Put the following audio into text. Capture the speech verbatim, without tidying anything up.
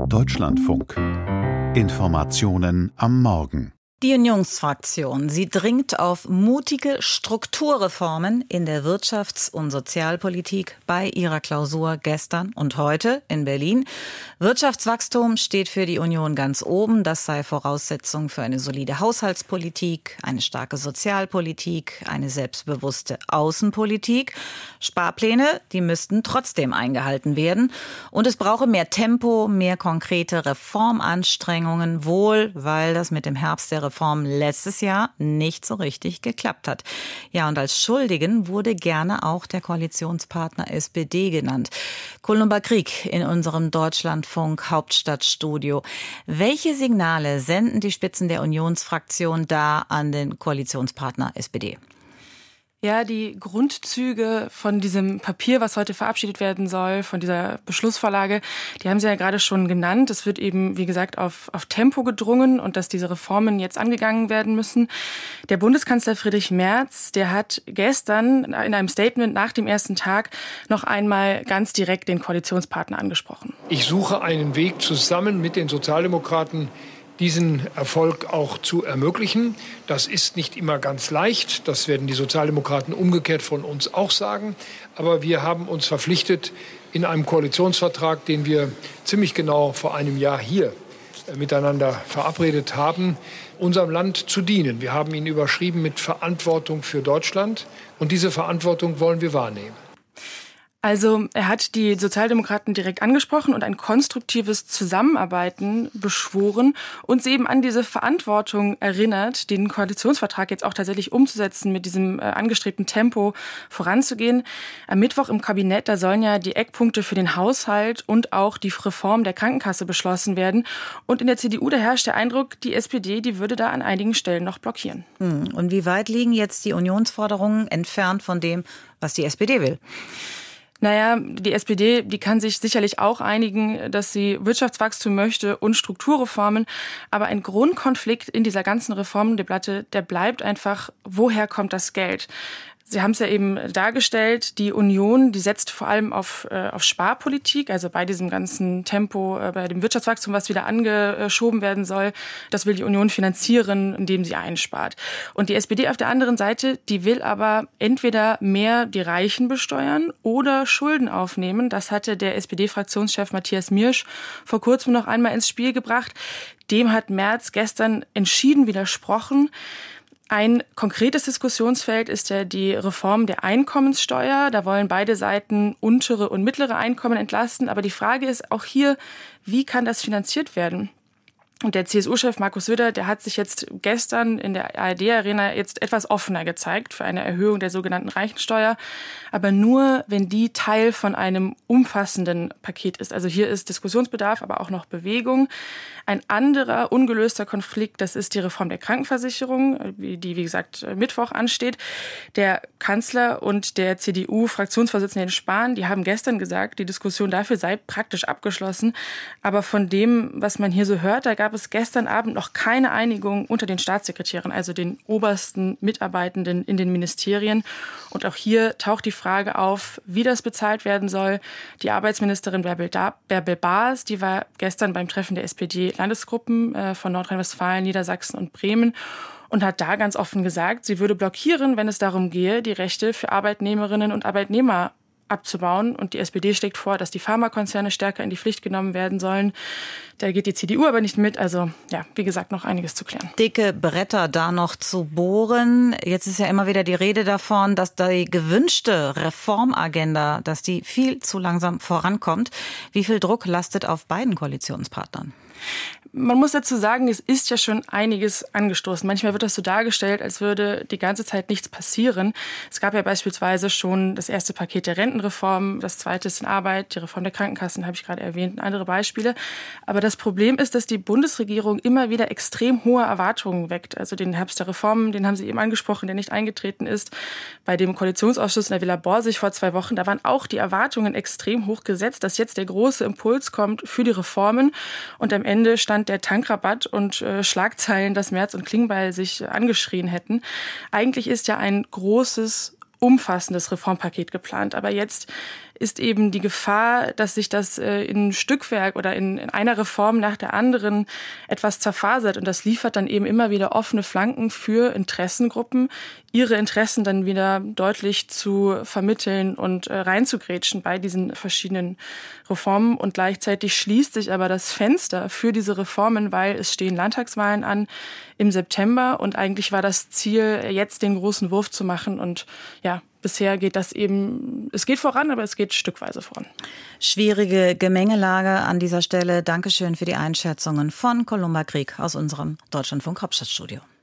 Deutschlandfunk. Informationen am Morgen. Die Unionsfraktion, sie dringt auf mutige Strukturreformen in der Wirtschafts- und Sozialpolitik bei ihrer Klausur gestern und heute in Berlin. Wirtschaftswachstum steht für die Union ganz oben. Das sei Voraussetzung für eine solide Haushaltspolitik, eine starke Sozialpolitik, eine selbstbewusste Außenpolitik. Sparpläne, die müssten trotzdem eingehalten werden. Und es brauche mehr Tempo, mehr konkrete Reformanstrengungen, wohl weil das mit dem Herbst der Reform letztes Jahr nicht so richtig geklappt hat. Ja, und als Schuldigen wurde gerne auch der Koalitionspartner S P D genannt. Kolumba Krieg in unserem Deutschlandfunk Hauptstadtstudio. Welche Signale senden die Spitzen der Unionsfraktion da an den Koalitionspartner S P D? Ja, die Grundzüge von diesem Papier, was heute verabschiedet werden soll, von dieser Beschlussvorlage, die haben Sie ja gerade schon genannt. Es wird eben, wie gesagt, auf, auf Tempo gedrungen und dass diese Reformen jetzt angegangen werden müssen. Der Bundeskanzler Friedrich Merz, der hat gestern in einem Statement nach dem ersten Tag noch einmal ganz direkt den Koalitionspartner angesprochen. Ich suche einen Weg zusammen mit den Sozialdemokraten, diesen Erfolg auch zu ermöglichen. Das ist nicht immer ganz leicht. Das werden die Sozialdemokraten umgekehrt von uns auch sagen. Aber wir haben uns verpflichtet, in einem Koalitionsvertrag, den wir ziemlich genau vor einem Jahr hier miteinander verabredet haben, unserem Land zu dienen. Wir haben ihn überschrieben mit Verantwortung für Deutschland. Und diese Verantwortung wollen wir wahrnehmen. Also er hat die Sozialdemokraten direkt angesprochen und ein konstruktives Zusammenarbeiten beschworen und sie eben an diese Verantwortung erinnert, den Koalitionsvertrag jetzt auch tatsächlich umzusetzen, mit diesem äh, angestrebten Tempo voranzugehen. Am Mittwoch im Kabinett, da sollen ja die Eckpunkte für den Haushalt und auch die Reform der Krankenkasse beschlossen werden. Und in der C D U, da herrscht der Eindruck, die S P D, die würde da an einigen Stellen noch blockieren. Hm. Und wie weit liegen jetzt die Unionsforderungen entfernt von dem, was die S P D will? Naja, die S P D, die kann sich sicherlich auch einigen, dass sie Wirtschaftswachstum möchte und Strukturreformen. Aber ein Grundkonflikt in dieser ganzen Reformendebatte, der bleibt einfach, woher kommt das Geld? Sie haben es ja eben dargestellt, die Union, die setzt vor allem auf, äh, auf Sparpolitik, also bei diesem ganzen Tempo, äh, bei dem Wirtschaftswachstum, was wieder angeschoben werden soll. Das will die Union finanzieren, indem sie einspart. Und die S P D auf der anderen Seite, die will aber entweder mehr die Reichen besteuern oder Schulden aufnehmen. Das hatte der S P D-Fraktionschef Matthias Miersch vor kurzem noch einmal ins Spiel gebracht. Dem hat Merz gestern entschieden widersprochen. Ein konkretes Diskussionsfeld ist ja die Reform der Einkommenssteuer. Da wollen beide Seiten untere und mittlere Einkommen entlasten. Aber die Frage ist auch hier, wie kann das finanziert werden? Und der C S U-Chef Markus Söder, der hat sich jetzt gestern in der A R D-Arena jetzt etwas offener gezeigt für eine Erhöhung der sogenannten Reichensteuer. Aber nur, wenn die Teil von einem umfassenden Paket ist. Also hier ist Diskussionsbedarf, aber auch noch Bewegung. Ein anderer ungelöster Konflikt, das ist die Reform der Krankenversicherung, die, wie gesagt, Mittwoch ansteht. Der Kanzler und der C D U-Fraktionsvorsitzende Jens Spahn, die haben gestern gesagt, die Diskussion dafür sei praktisch abgeschlossen. Aber von dem, was man hier so hört, da gab es gestern Abend noch keine Einigung unter den Staatssekretären, also den obersten Mitarbeitenden in den Ministerien. Und auch hier taucht die Frage auf, wie das bezahlt werden soll. Die Arbeitsministerin Bärbel, Bärbel Baas, die war gestern beim Treffen der S P D-Landesgruppen äh, von Nordrhein-Westfalen, Niedersachsen und Bremen und hat da ganz offen gesagt, sie würde blockieren, wenn es darum gehe, die Rechte für Arbeitnehmerinnen und Arbeitnehmer abzubauen. Und die S P D schlägt vor, dass die Pharmakonzerne stärker in die Pflicht genommen werden sollen. Da geht die C D U aber nicht mit. Also ja, wie gesagt, noch einiges zu klären. Dicke Bretter da noch zu bohren. Jetzt ist ja immer wieder die Rede davon, dass die gewünschte Reformagenda, dass die viel zu langsam vorankommt. Wie viel Druck lastet auf beiden Koalitionspartnern? Man muss dazu sagen, es ist ja schon einiges angestoßen. Manchmal wird das so dargestellt, als würde die ganze Zeit nichts passieren. Es gab ja beispielsweise schon das erste Paket der Rentenreform, das zweite ist in Arbeit, die Reform der Krankenkassen, habe ich gerade erwähnt, andere Beispiele. Aber das Problem ist, dass die Bundesregierung immer wieder extrem hohe Erwartungen weckt. Also den Herbst der Reformen, den haben Sie eben angesprochen, der nicht eingetreten ist. Bei dem Koalitionsausschuss in der Villa Borsig vor zwei Wochen, da waren auch die Erwartungen extrem hoch gesetzt, dass jetzt der große Impuls kommt für die Reformen. Und am Ende stand der Tankrabatt und äh, Schlagzeilen, dass Merz und Klingbeil sich äh, angeschrien hätten. Eigentlich ist ja ein großes, umfassendes Reformpaket geplant. Aber jetzt ist eben die Gefahr, dass sich das äh, in Stückwerk oder in, in einer Reform nach der anderen etwas zerfasert. Und das liefert dann eben immer wieder offene Flanken für Interessengruppen, ihre Interessen dann wieder deutlich zu vermitteln und äh, reinzugrätschen bei diesen verschiedenen Reformen. Und gleichzeitig schließt sich aber das Fenster für diese Reformen, weil es stehen Landtagswahlen an im September. Und eigentlich war das Ziel, jetzt den großen Wurf zu machen. Und ja, bisher geht das eben, es geht voran, aber es geht stückweise voran. Schwierige Gemengelage an dieser Stelle. Dankeschön für die Einschätzungen von Columba Krieg aus unserem Deutschlandfunk Hauptstadtstudio.